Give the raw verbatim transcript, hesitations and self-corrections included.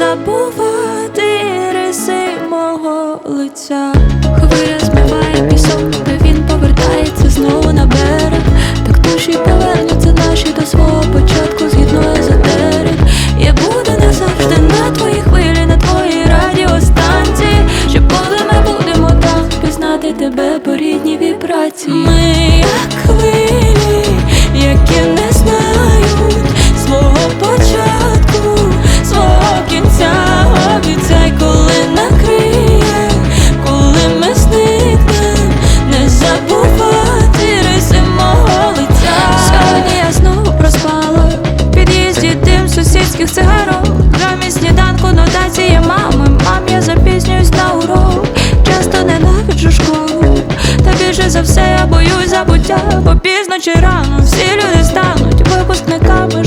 забувати риси мого лиця. Хвиля змиває пісок, та він повертається знову на берег. Так душі повернуться наші до свого початку згідно езотерик. Я буду назавжди на твоїй хвилі, на твоїй радіостанції, щоб коли ми будемо там пізнати тебе по рідній вібрації. Ми як хвилі, які не знають свого початку, свого кінця. Обіцяй, коли накриє, коли ми зникнем, не забувати риси мого лиця. Сьогодні я знову проспала в під'їзді дим сусідських цигарок. Замість сніданку нотації мами. Мам, я запізнююсь на урок, часто ненавиджу школу. Та більше за все я боюсь забуття, бо пізно чи рано всі люди стануть випускниками